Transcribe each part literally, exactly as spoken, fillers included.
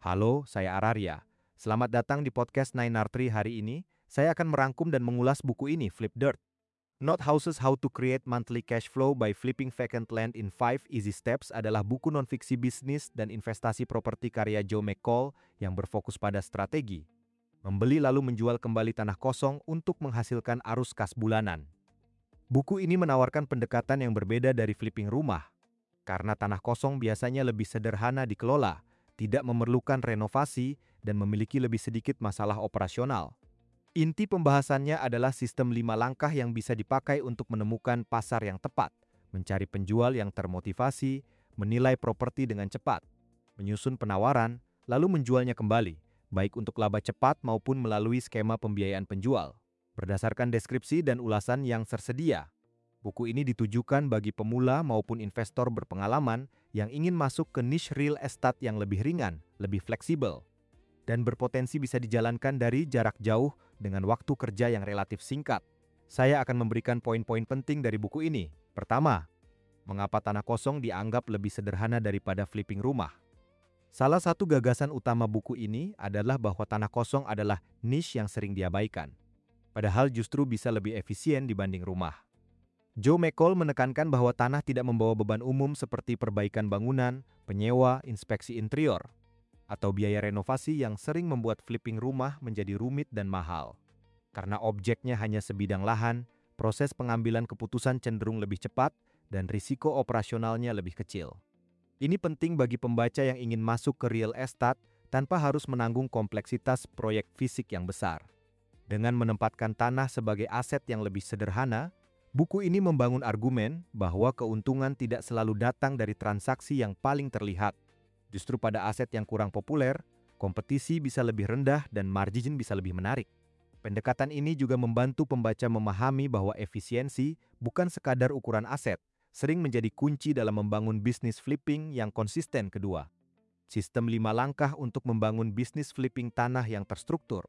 Halo, saya Araria. Selamat datang di podcast Nine R three hari ini. Saya akan merangkum dan mengulas buku ini, Flip Dirt. Not Houses How to Create Monthly Cash Flow by Flipping Vacant Land in Five Easy Steps adalah buku nonfiksi bisnis dan investasi properti karya Joe McCall yang berfokus pada strategi. Membeli lalu menjual kembali tanah kosong untuk menghasilkan arus kas bulanan. Buku ini menawarkan pendekatan yang berbeda dari flipping rumah. Karena tanah kosong biasanya lebih sederhana dikelola, tidak memerlukan renovasi, dan memiliki lebih sedikit masalah operasional. Inti pembahasannya adalah sistem lima langkah yang bisa dipakai untuk menemukan pasar yang tepat, mencari penjual yang termotivasi, menilai properti dengan cepat, menyusun penawaran, lalu menjualnya kembali, baik untuk laba cepat maupun melalui skema pembiayaan penjual. Berdasarkan deskripsi dan ulasan yang tersedia, buku ini ditujukan bagi pemula maupun investor berpengalaman yang ingin masuk ke niche real estate yang lebih ringan, lebih fleksibel, dan berpotensi bisa dijalankan dari jarak jauh dengan waktu kerja yang relatif singkat. Saya akan memberikan poin-poin penting dari buku ini. Pertama, mengapa tanah kosong dianggap lebih sederhana daripada flipping rumah? Salah satu gagasan utama buku ini adalah bahwa tanah kosong adalah niche yang sering diabaikan, padahal justru bisa lebih efisien dibanding rumah. Joe McCall menekankan bahwa tanah tidak membawa beban umum seperti perbaikan bangunan, penyewa, inspeksi interior, atau biaya renovasi yang sering membuat flipping rumah menjadi rumit dan mahal. Karena objeknya hanya sebidang lahan, proses pengambilan keputusan cenderung lebih cepat dan risiko operasionalnya lebih kecil. Ini penting bagi pembaca yang ingin masuk ke real estate tanpa harus menanggung kompleksitas proyek fisik yang besar. Dengan menempatkan tanah sebagai aset yang lebih sederhana, buku ini membangun argumen bahwa keuntungan tidak selalu datang dari transaksi yang paling terlihat. Justru pada aset yang kurang populer, kompetisi bisa lebih rendah dan margin bisa lebih menarik. Pendekatan ini juga membantu pembaca memahami bahwa efisiensi bukan sekadar ukuran aset, sering menjadi kunci dalam membangun bisnis flipping yang konsisten kedua. Sistem lima langkah untuk membangun bisnis flipping tanah yang terstruktur.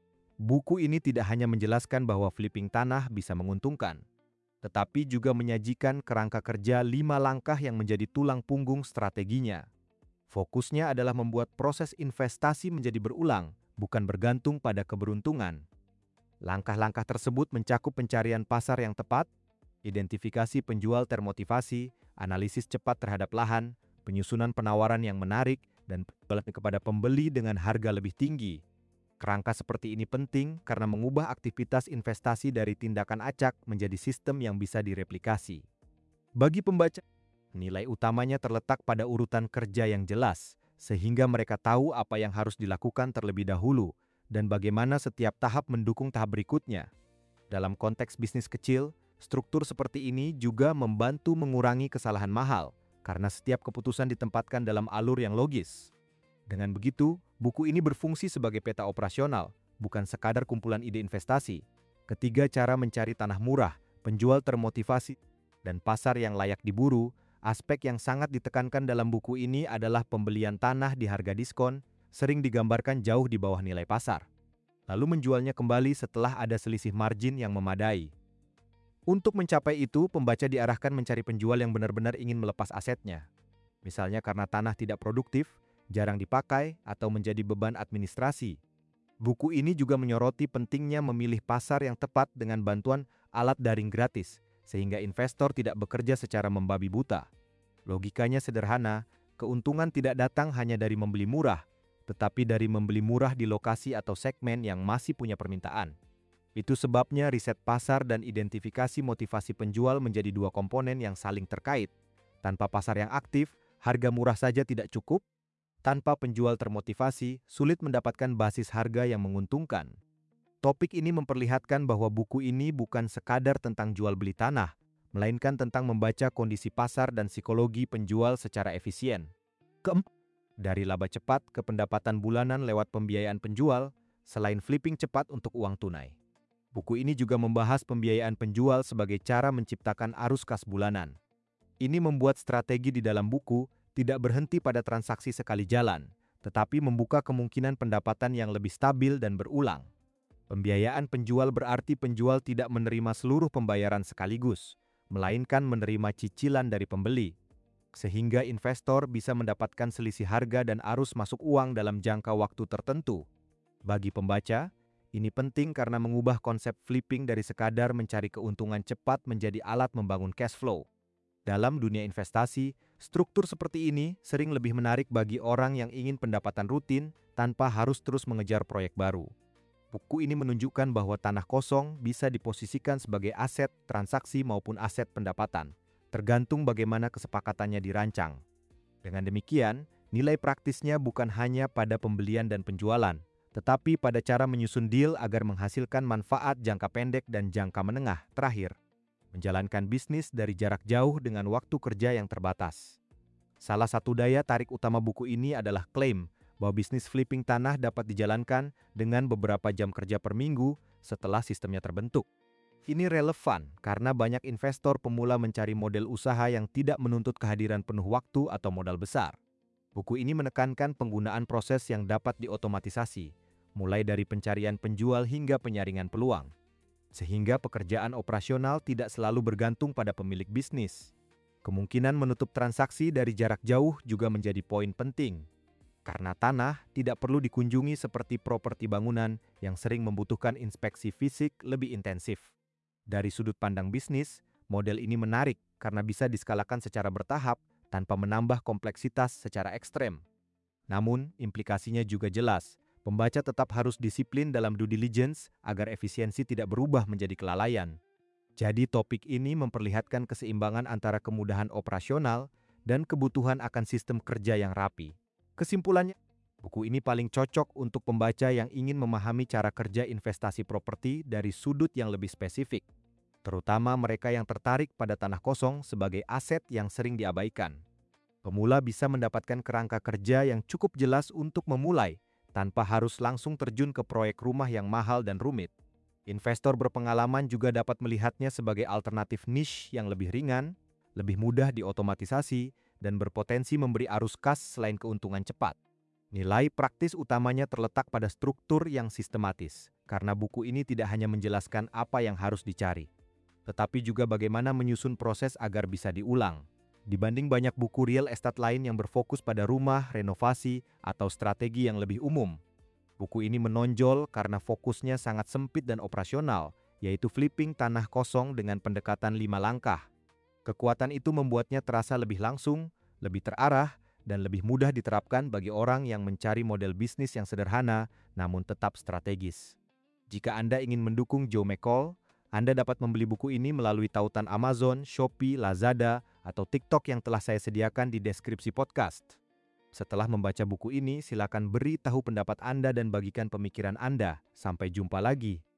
Buku ini tidak hanya menjelaskan bahwa flipping tanah bisa menguntungkan, tetapi juga menyajikan kerangka kerja lima langkah yang menjadi tulang punggung strateginya. Fokusnya adalah membuat proses investasi menjadi berulang, bukan bergantung pada keberuntungan. Langkah-langkah tersebut mencakup pencarian pasar yang tepat, identifikasi penjual termotivasi, analisis cepat terhadap lahan, penyusunan penawaran yang menarik, dan penjualan kepada pembeli dengan harga lebih tinggi. Kerangka seperti ini penting karena mengubah aktivitas investasi dari tindakan acak menjadi sistem yang bisa direplikasi. Bagi pembaca, nilai utamanya terletak pada urutan kerja yang jelas, sehingga mereka tahu apa yang harus dilakukan terlebih dahulu dan bagaimana setiap tahap mendukung tahap berikutnya. Dalam konteks bisnis kecil, struktur seperti ini juga membantu mengurangi kesalahan mahal karena setiap keputusan ditempatkan dalam alur yang logis. Dengan begitu, buku ini berfungsi sebagai peta operasional, bukan sekadar kumpulan ide investasi. Ketiga cara mencari tanah murah, penjual termotivasi, dan pasar yang layak diburu, aspek yang sangat ditekankan dalam buku ini adalah pembelian tanah di harga diskon, sering digambarkan jauh di bawah nilai pasar. Lalu menjualnya kembali setelah ada selisih margin yang memadai. Untuk mencapai itu, pembaca diarahkan mencari penjual yang benar-benar ingin melepas asetnya. Misalnya karena tanah tidak produktif, jarang dipakai, atau menjadi beban administrasi. Buku ini juga menyoroti pentingnya memilih pasar yang tepat dengan bantuan alat daring gratis, sehingga investor tidak bekerja secara membabi buta. Logikanya sederhana, keuntungan tidak datang hanya dari membeli murah, tetapi dari membeli murah di lokasi atau segmen yang masih punya permintaan. Itu sebabnya riset pasar dan identifikasi motivasi penjual menjadi dua komponen yang saling terkait. Tanpa pasar yang aktif, harga murah saja tidak cukup. Tanpa penjual termotivasi, sulit mendapatkan basis harga yang menguntungkan. Topik ini memperlihatkan bahwa buku ini bukan sekadar tentang jual beli tanah, melainkan tentang membaca kondisi pasar dan psikologi penjual secara efisien. Keempat, dari laba cepat ke pendapatan bulanan lewat pembiayaan penjual, selain flipping cepat untuk uang tunai. Buku ini juga membahas pembiayaan penjual sebagai cara menciptakan arus kas bulanan. Ini membuat strategi di dalam buku tidak berhenti pada transaksi sekali jalan, tetapi membuka kemungkinan pendapatan yang lebih stabil dan berulang. Pembiayaan penjual berarti penjual tidak menerima seluruh pembayaran sekaligus, melainkan menerima cicilan dari pembeli. sehingga investor bisa mendapatkan selisih harga dan arus masuk uang dalam jangka waktu tertentu. Bagi pembaca, ini penting karena mengubah konsep flipping dari sekadar mencari keuntungan cepat menjadi alat membangun cash flow. Dalam dunia investasi, struktur seperti ini sering lebih menarik bagi orang yang ingin pendapatan rutin tanpa harus terus mengejar proyek baru. Buku ini menunjukkan bahwa tanah kosong bisa diposisikan sebagai aset transaksi maupun aset pendapatan, tergantung bagaimana kesepakatannya dirancang. Dengan demikian, nilai praktisnya bukan hanya pada pembelian dan penjualan, tetapi pada cara menyusun deal agar menghasilkan manfaat jangka pendek dan jangka menengah. Terakhir, menjalankan bisnis dari jarak jauh dengan waktu kerja yang terbatas. Salah satu daya tarik utama buku ini adalah klaim bahwa bisnis flipping tanah dapat dijalankan dengan beberapa jam kerja per minggu setelah sistemnya terbentuk. Ini relevan karena banyak investor pemula mencari model usaha yang tidak menuntut kehadiran penuh waktu atau modal besar. Buku ini menekankan penggunaan proses yang dapat diotomatisasi, mulai dari pencarian penjual hingga penyaringan peluang, sehingga pekerjaan operasional tidak selalu bergantung pada pemilik bisnis. Kemungkinan menutup transaksi dari jarak jauh juga menjadi poin penting, karena tanah tidak perlu dikunjungi seperti properti bangunan yang sering membutuhkan inspeksi fisik lebih intensif. Dari sudut pandang bisnis, model ini menarik karena bisa diskalakan secara bertahap tanpa menambah kompleksitas secara ekstrem. Namun, implikasinya juga jelas. Pembaca tetap harus disiplin dalam due diligence agar efisiensi tidak berubah menjadi kelalaian. Jadi topik ini memperlihatkan keseimbangan antara kemudahan operasional dan kebutuhan akan sistem kerja yang rapi. Kesimpulannya, buku ini paling cocok untuk pembaca yang ingin memahami cara kerja investasi properti dari sudut yang lebih spesifik, terutama mereka yang tertarik pada tanah kosong sebagai aset yang sering diabaikan. Pemula bisa mendapatkan kerangka kerja yang cukup jelas untuk memulai, tanpa harus langsung terjun ke proyek rumah yang mahal dan rumit. Investor berpengalaman juga dapat melihatnya sebagai alternatif niche yang lebih ringan, lebih mudah diotomatisasi, dan berpotensi memberi arus kas selain keuntungan cepat. Nilai praktis utamanya terletak pada struktur yang sistematis, karena buku ini tidak hanya menjelaskan apa yang harus dicari, tetapi juga bagaimana menyusun proses agar bisa diulang. Dibanding banyak buku real estate lain yang berfokus pada rumah, renovasi, atau strategi yang lebih umum, buku ini menonjol karena fokusnya sangat sempit dan operasional, yaitu flipping tanah kosong dengan pendekatan lima langkah. Kekuatan itu membuatnya terasa lebih langsung, lebih terarah, dan lebih mudah diterapkan bagi orang yang mencari model bisnis yang sederhana namun tetap strategis. Jika Anda ingin mendukung Joe McCall, Anda dapat membeli buku ini melalui tautan Amazon, Shopee, Lazada, atau TikTok yang telah saya sediakan di deskripsi podcast. Setelah membaca buku ini, silakan beri tahu pendapat Anda dan bagikan pemikiran Anda. Sampai jumpa lagi.